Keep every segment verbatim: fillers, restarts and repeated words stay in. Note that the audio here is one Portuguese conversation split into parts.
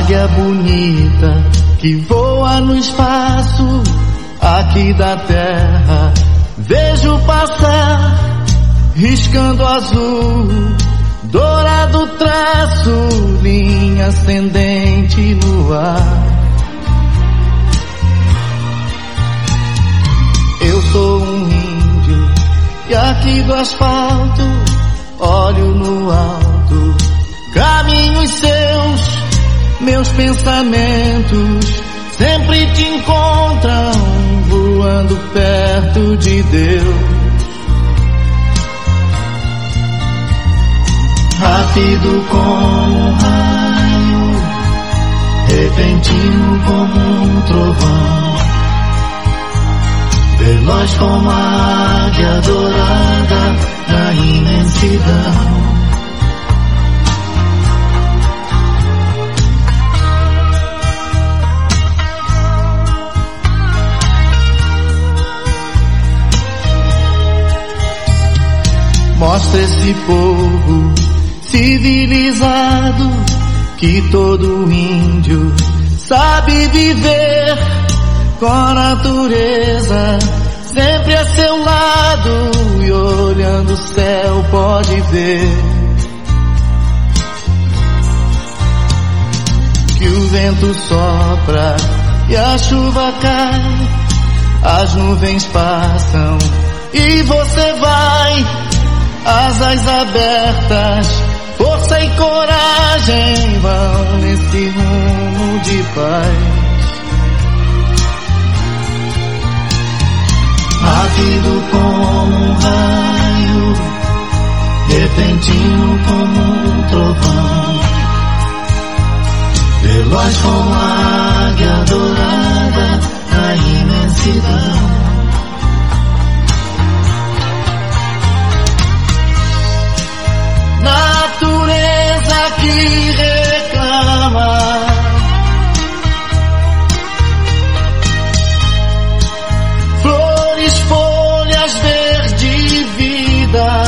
águia bonita que voa no espaço aqui da terra. Vejo passar, riscando azul, dourado traço, linha ascendente no ar. Eu sou um índio e aqui do asfalto olho no alto, caminhos seus, meus pensamentos sempre te encontram voando perto de Deus. Rápido como um raio, repentino como um trovão, veloz como a águia dourada na imensidão. Mostra esse povo civilizado que todo índio sabe viver com a natureza sempre a seu lado, e olhando o céu pode ver que o vento sopra e a chuva cai, as nuvens passam e você vai, asas abertas, força e coragem vão nesse rumo de paz. Rápido como um raio, repentino como um trovão, veloz como a águia dourada na imensidão. Natureza que reclama, flores, folhas, verde, vida,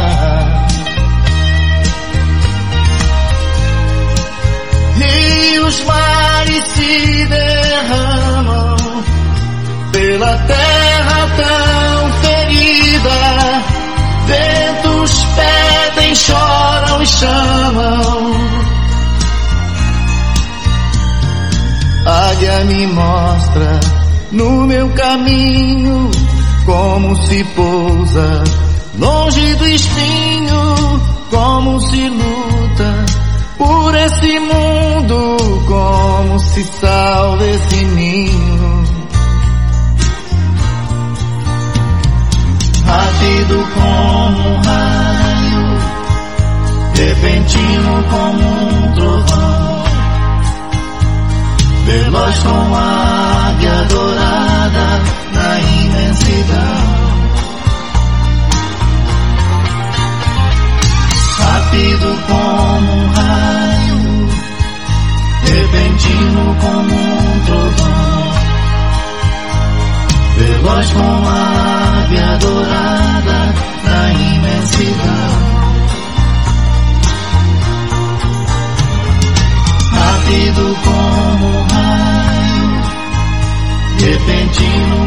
rios, mares se derramam pela terra tão ferida, ventos pedem, choram e chamam. Águia me mostra no meu caminho como se pousa longe do espinho, como se luta por esse mundo, como se salva esse ninho. Rápido como um raio, repentino como um trovão, veloz como a águia dourada na imensidão. Rápido como um raio, repentino como um trovão, veloz como a águia dourada na imensidão. Rápido como um raio, repentino